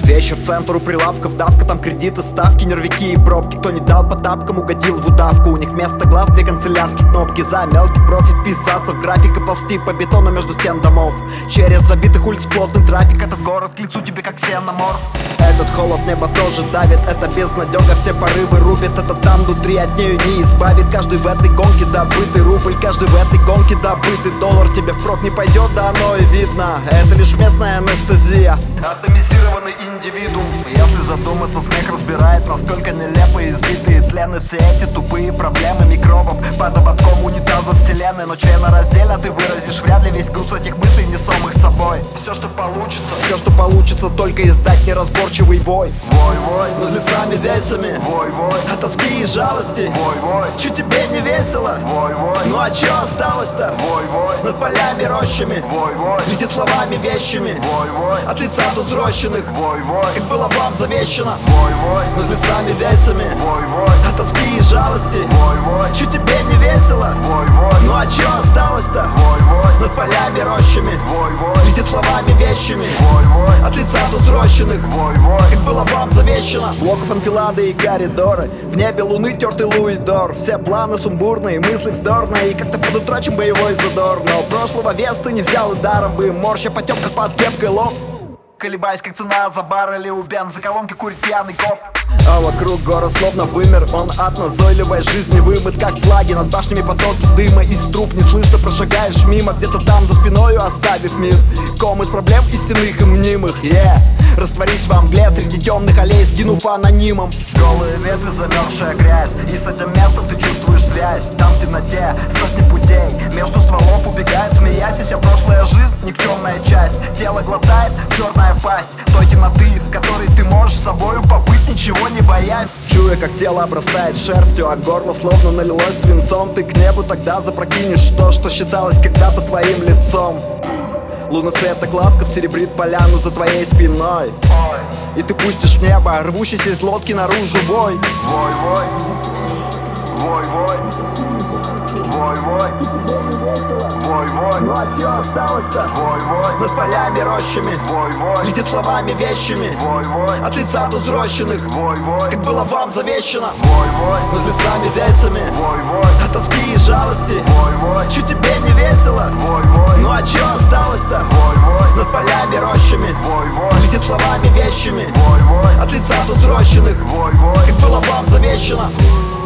Вечер, центр у прилавков, давка, там кредиты, ставки, нервики и пробки. Кто не дал по тапкам, угодил в удавку. У них вместо глаз две канцелярские кнопки. За мелкий профит вписаться в график и ползти по бетону между стен домов. Через забитых улиц плотный трафик. Этот город к лицу тебе как ксеноморф. Этот холод неба тоже давит, это безнадега, все порывы рубит. Это там внутри от нее не избавит. Каждый в этой гонке добытый рубль, каждый в этой гонке добытый доллар. Тебе впрок не пойдет, да оно и видно. Это лишь местная анестезия, атомизированный индивидуум. Если задуматься, смех разбирает, насколько нелепые, избитые тлены все эти тупые проблемы микробов под ободком унитаза вселенной. Но членораздельно ты выразишь вряд ли весь груз этих мыслей, несомых с собой. Все, что получится, только издать неразборчивый вой. Вой-вой, над лесами весами. Вой-вой, от тоски и жалости. Вой-вой, чуть тебе не весело. Вой-вой, ну а чё осталось-то? Вой-вой, над полями рощами. Вой-вой, летит словами вещами. Вой-вой, от лица взрощенных. Вой-вой, как было вам завещано. Вой-вой, над лесами весами. Вой-вой, от тоски и жалости. Вой-вой, чуть тебе не весело. Вой-вой, ну а чё осталось-то? Вой-вой, над полями рощами. Вой-вой, летит словами вещами. Вой-вой, от лица взрощенных. Вой-вой, как было вам завещано. Блоков анфилады и коридоры, в небе луны тертый луидор. Все планы сумбурные, мысли вздорные, и как-то подутрачен боевой задор. Но прошлого вес ты не взял и даром бы, морща потемках под кепкой лоб. Колебаясь, как цена за баррели у бензоколонки курит пьяный коп. А вокруг город словно вымер, он от назойливой жизни вымыт, как флаги над башнями потоки дыма. Из труб не слышно прошагаешь мимо, где-то там за спиною оставив мир. Ком из проблем истинных и мнимых, растворись во мгле среди темных аллей, сгинув анонимом. Голые ветви, замерзшая грязь, и с этим местом ты чувствуешь связь. Там в темноте сотни путей, между стволов убегает, смеясь, и вся прошлая жизнь никчемная часть. Тело глотает черная пасть той темноты, в которой ты можешь с собою побыть, ничего не боясь. Чуя, как тело обрастает шерстью, а горло словно налилось свинцом, ты к небу тогда запрокинешь то, что считалось когда-то твоим лицом. Лунный свет так ласков серебрит поляну за твоей спиной, и ты пустишь в небо рвущийся из лодки наружу вой. Вой-вой, вой-вой, вой-вой, вой-вой, ну а чё осталось-то? Вой-вой, над полями рощами. Вой-вой, летит словами вещами. Вой-вой, от лица взрощенных. Вой-вой, как было вам завещано. Вой-вой, над лесами весами. Вой-вой, от тоски и жалости. Вой-вой, чуть тебе не весело. Вой-вой, ну а чё осталось-то? Вой-вой, над полями рощами. Вой-вой, летит словами вещами. Вой-вой, от лица взрощенных. Вой-вой, как было вам завещано.